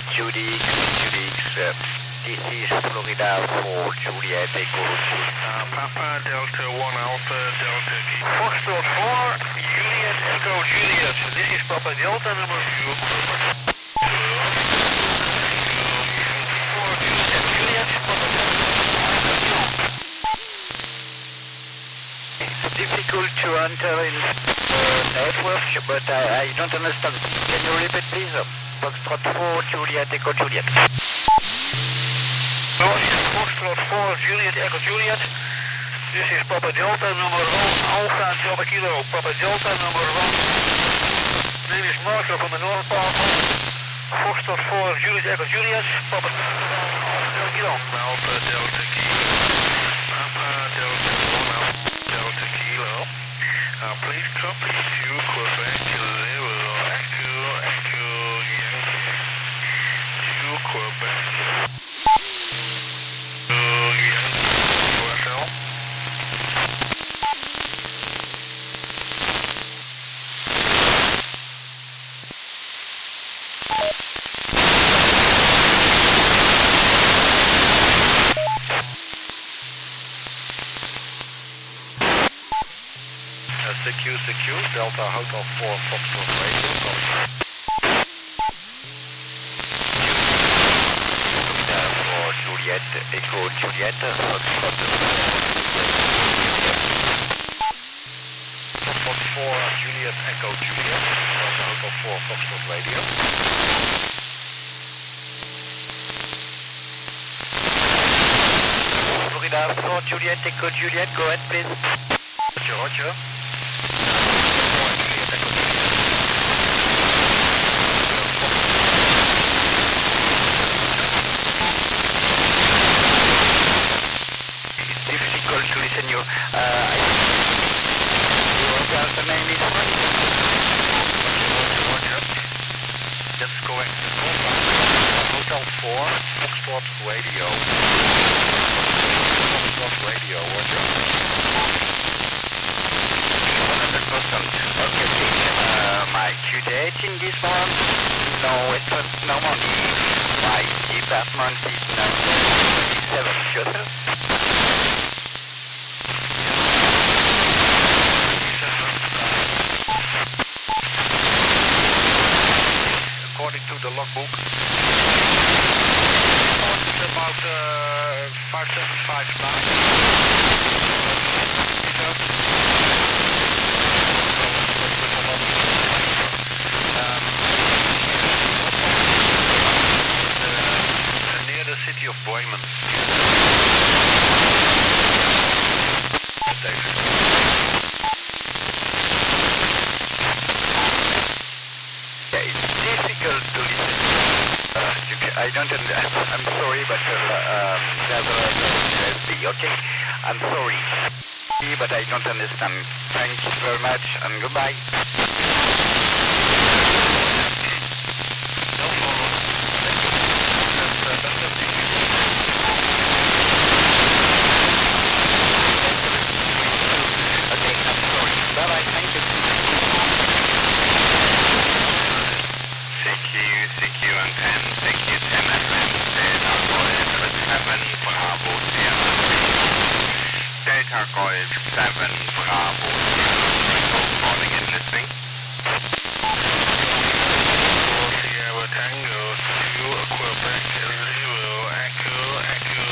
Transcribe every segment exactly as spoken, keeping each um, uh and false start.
Judy, Judy, uh, this is Florida for Juliet Echo. Uh, Papa Delta one Alpha Delta Kilo. Foxtrot four, Juliet Echo Juliet. This is Papa Delta number two. four Juliet Juliet, Papa Delta. It's difficult to enter in the network, but I, I don't understand. Can you repeat please? Foxtrot four, Juliet Echo Juliet. Foxtrot four, Juliet Echo Juliet. This is Papa Delta number one, Alpha Delta Kilo. Papa Delta number one. Name is Marco from the North Park. Foxtrot four, Juliet Echo Juliet. Papa Delta Kilo. Alpha Delta Kilo. Papa Delta one Alpha Delta Kilo. Uh, please copy to Quebec zero. Echo, Echo, Yankee. To Quebec. To Yankee. U S L. C Q, C Q, Delta Hotel four, Foxtrot Radio, copy. For Juliet Echo Juliet, Foxtrot Fox four, Juliet Echo Juliet, Delta Hotel four, Foxtrot Radio. Florida four, Juliet Echo Juliet, go ahead please. Roger, Roger. It's difficult to listen you. Uh, I your Delta name is what? Roger, Roger. That's correct. Hotel four, Foxtrot Radio. Foxtrot Radio, Roger. Okay, uh, my Q date in this one? No, it was normally my department is number twenty-seven shuttle. According to the logbook, It's about uh, five seven five nine. near the city of Bremen. David. Yeah, it's difficult to listen. Uh, you can, I don't understand. I'm sorry, but uh, um, the other U S B, okay? I'm sorry, but I don't understand. Thank you very much, and goodbye. No problem. That's, uh, that's everything. Okay, I'm sorry. Bye-bye, thank you. C Q, C Q and ten, C Q ten F M, Delta Golf seven, Bravo Sierra. Delta Golf seven, Bravo Sierra. Calling and listening. Sierra Tango to Quebec zero, Echo, Echo.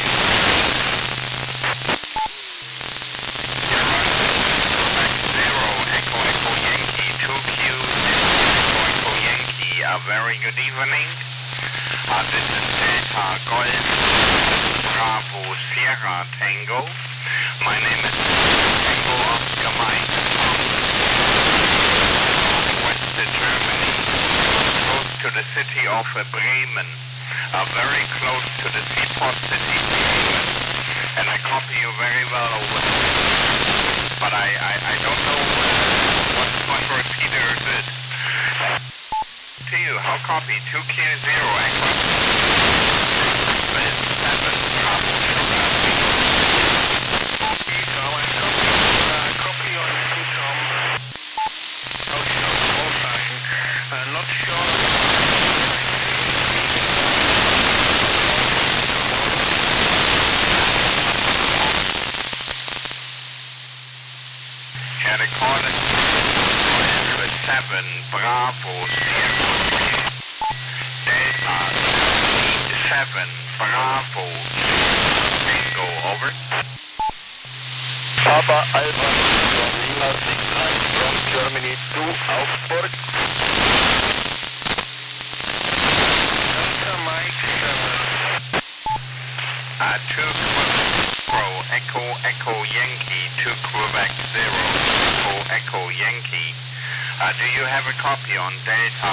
Quebec zero, Echo, Echo Yankee, two Q, Echo, Echo Yankee. A very good evening. Uh, this is Delta Golf Bravo Sierra Tango. My name is Tango Oscar Mike from West Germany, close to the city of Bremen, uh, very close to the seaport city Bremen, and I copy you very well over there, but I, I, I don't know uh, what, what repeater is it. To you, how copy? two Q zero, Echo. seven, Bravo, Sugar. Tom, I copy, uh, copy on you, Tom. No show, all time. Uh, not sure. seven, Bravo, Tango, over. Papa Alpha Lima six nine from Germany to Augsburg. Delta Mike seven. Uh, two Pro, Echo, Echo Yankee, two Quebec zero, Echo, Echo Yankee. Uh, do you have a copy on Delta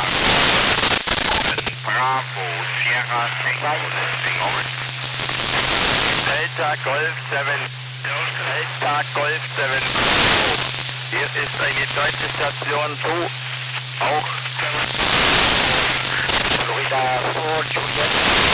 Bravo, Sierra Tango listing, over? Delta Golf seven. Delta Golf seven. Hier ist eine deutsche Station zu auch Florida four Juliet.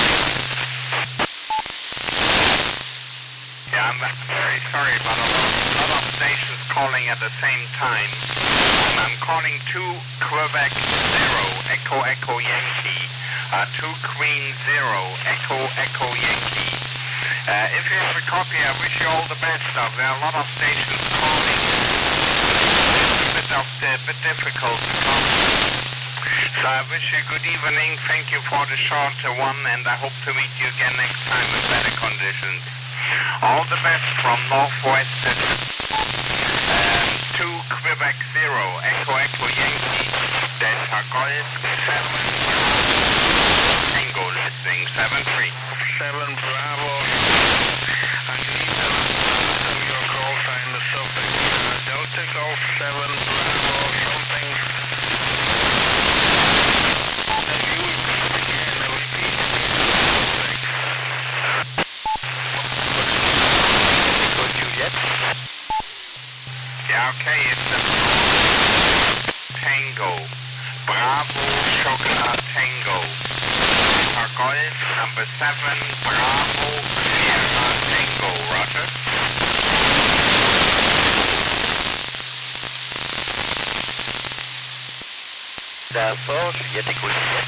Yeah, I'm very sorry, but a lot, a lot of stations calling at the same time. And I'm calling two Quebec zero, Echo Echo Yankee, uh, two Queen zero, Echo Echo Yankee. Uh, if you have a copy, I wish you all the best. Uh, there are a lot of stations calling. It's a bit, of, a bit difficult to come. So I wish you good evening. Thank you for the short uh, one, and I hope to meet you again next time in better conditions. All the best from Northwest um, two Quebec zero, Echo Echo Yankee, Delta Golf seven, Tango listing seven three. seven Bravo. I need to answer your call sign the subject. Uh, Delta Golf seven Bravo something. Then you again repeat subject. Yeah, okay, it's a Tango, Bravo Sugar Tango, Delta Golf number seven, Bravo Sierra Tango, roger. Therefore, Juliet Echo Juliet.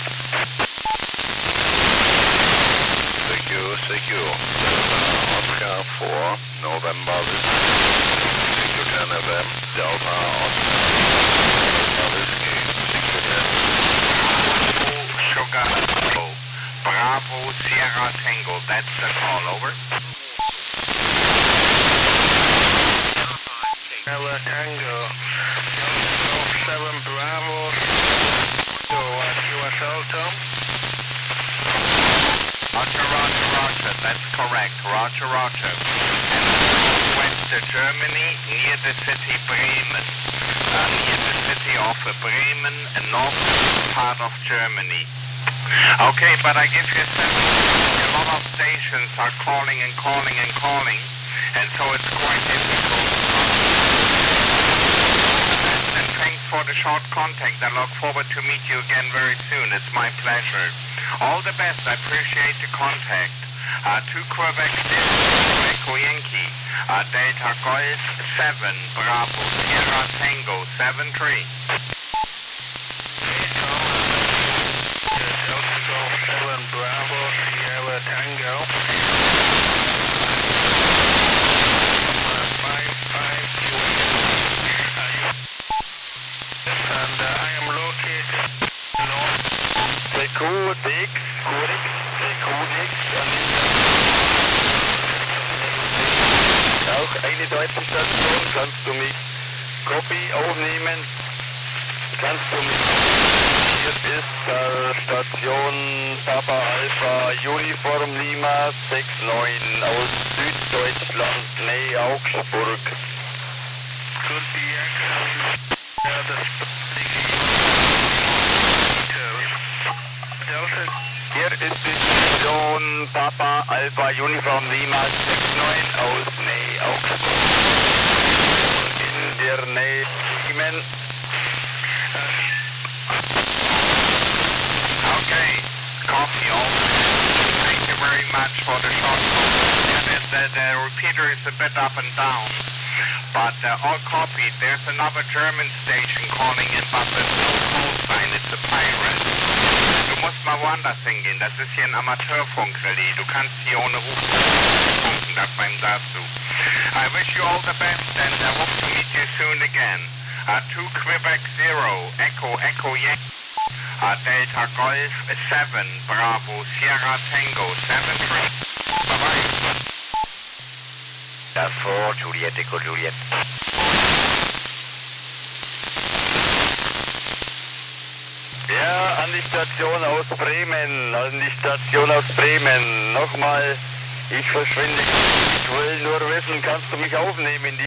Secure, secure. Oscar four, November Whiskey, ten F M, Delta Oscar, November Whiskey, six ten. Bravo Sugar Tango, Bravo Sierra Tango, that's the call, over. Sierra Tango, Golf seven Bravo, so uh, U S L Tom. Roger, roger, roger, that's correct, roger, roger. And northwest of Germany, near the city Bremen, uh, near the city of uh, Bremen, a north part of Germany. Okay, but I give you a sense, a lot of stations are calling and calling and calling, and so it's quite difficult. And thanks for the short contact. I look forward to meet you again very soon. It's my pleasure. All the best. I appreciate the contact. Uh, two Quebec zero, Echo Yankee, uh, Delta Golf seven, Bravo Sierra Tango seven three. Delta Golf seven Bravo Sierra Tango. five five and uh, I am located north. The Codex, Codex, the Codex. Auch eine deutsche Station, kannst du mich Copy aufnehmen? Kannst du mich? Hier ist äh, Station Papa Alpha Uniform Lima six nine aus Süddeutschland, Nähe Augsburg. Could be actually uh, the Delta. Hier ist die Station Papa Alpha Uniform Lima six nine aus Nähe Augsburg. In der Nähe Bremen. Okay, copy all. Thank you very much for the short call. Yeah, the, the, the repeater is a bit up and down, but uh, all copied. There's another German station calling in, but there's no call sign. It's a pirate. Du musst mal woanders hingehen. Das ist hier ein Amateurfunkrelais. Du kannst hier ohne Ruf funken. Das beim darfst du. I wish you all the best and I hope to meet you soon again. Uh, two Quebec zero, Echo Echo Yankee. Uh, Delta Golf seven, Bravo, Sierra Tango, seven three. Bye-bye. Delta four, Juliet, Echo Juliet. Ja, an die Station aus Bremen, an die Station aus Bremen. Nochmal, ich verschwinde. Ich will nur wissen, kannst du mich aufnehmen in die